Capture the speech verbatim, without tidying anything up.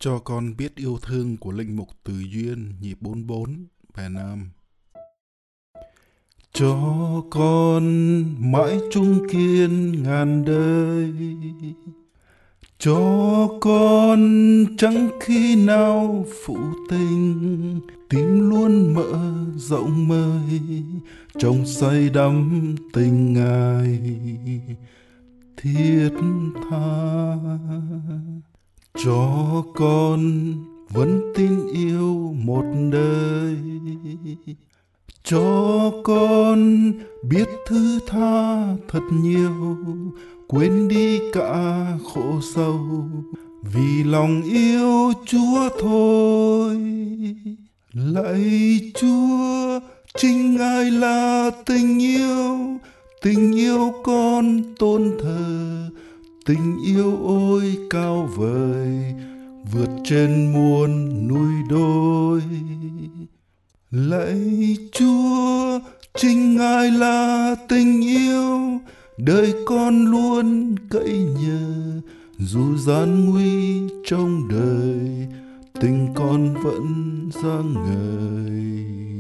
Cho con biết yêu thương của linh mục Từ Duyên, nhịp bốn bốn, bài Nam. Cho con mãi chung kiên ngàn đời, cho con chẳng khi nào phụ tình, tim luôn mở rộng mời, trong say đắm tình Ngài thiết tha. Cho con vẫn tin yêu một đời, cho con biết thứ tha thật nhiều, quên đi cả khổ sầu, vì lòng yêu Chúa thôi. Lạy Chúa, chính Ngài là tình yêu, tình yêu con tôn thờ, tình yêu ôi cao vời, vượt trên muôn núi đồi. Lạy Chúa, chính Ngài là tình yêu, đời con luôn cậy nhờ, dù gian nguy trong đời, tình con vẫn sáng ngời.